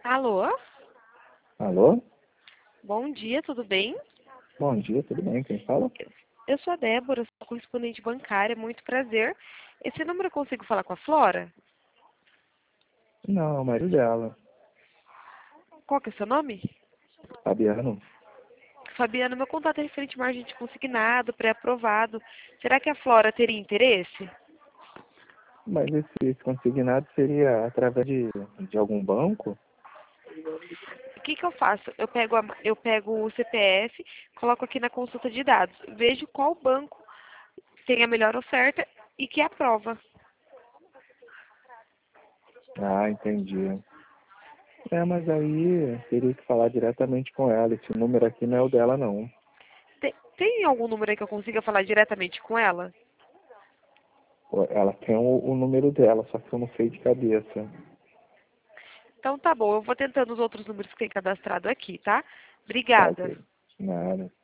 Alô? Alô? Bom dia, tudo bem? Bom dia, tudo bem? Quem fala? Eu sou a Débora, sou correspondente bancária, muito prazer. Esse número eu consigo falar com a Flora? Não, é o marido dela. Qual que é o seu nome? Fabiano. Fabiana, meu contato é referente a margem de consignado, pré-aprovado. Será que a Flora teria interesse? Mas esse consignado seria através de algum banco? O que eu faço? Eu pego o CPF, coloco aqui na consulta de dados, vejo qual banco tem a melhor oferta e que aprova. Ah, entendi. Mas aí teria que falar diretamente com ela. Esse número aqui não é o dela, não. Tem algum número aí que eu consiga falar diretamente com ela? Ela tem o número dela, só que eu não sei de cabeça. Então tá bom, eu vou tentando os outros números que tem cadastrado aqui, tá? Tá Obrigada. ok. Nada.